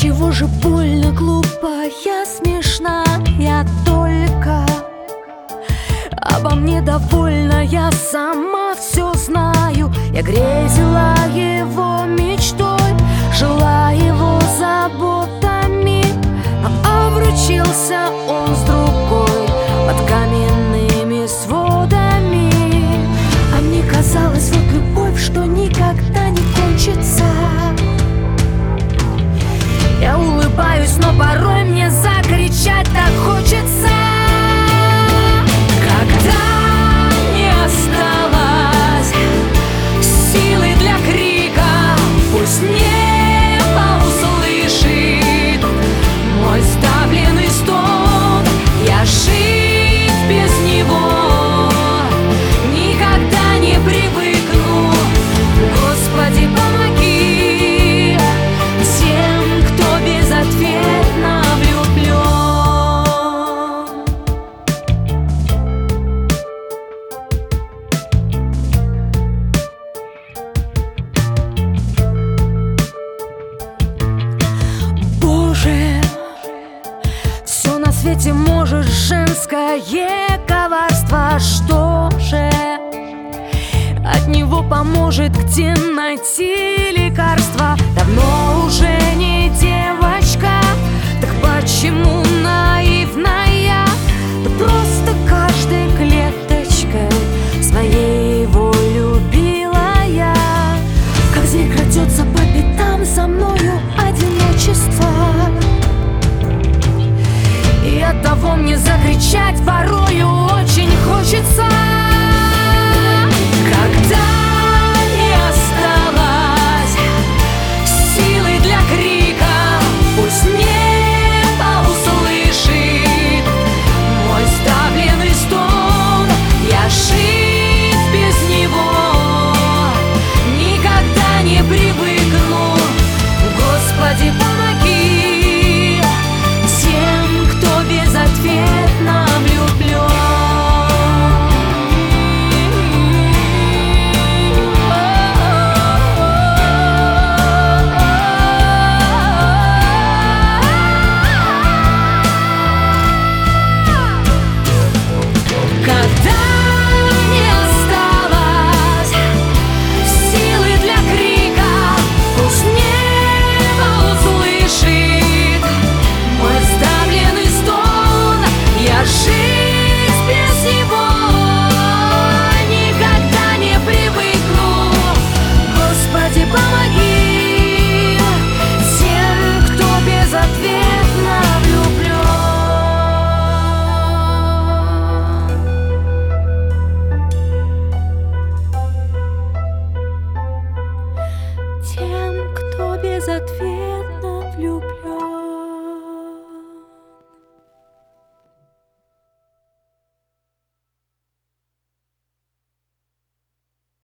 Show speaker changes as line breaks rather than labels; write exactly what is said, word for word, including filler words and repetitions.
Отчего же больно, глупая, смешная только? Обо мне довольна, я сама все знаю. Я грезила его мечтой, жила его заботами, но обручился он с другой под каменными сводами. А мне казалось, вот любовь, что никогда не кончится. Я улыбаюсь, но порой мне закричать так хочется. Когда не осталось силы для крика, пусть небо услышит мой сдавленный стон. Я жить без него никогда не привыкну. Господи, помоги тем, кто безответно влюблен. Боже, все на свете может женское коварство. Что же от него поможет, где найти лекарство? Давно уже не девочка, так почему наивная? Да просто каждой клеточкой своей его любила я. Как зверь крадется по пятам за мною одиночество, и оттого мне закричать порою очень хочется. Когда не осталось силы для крика, пусть небо услышит мой сдавленный стон. Я жить без него никогда не привыкну. Господи, помоги тем, кто безответно влюблен. Тем, кто безответно влюблен.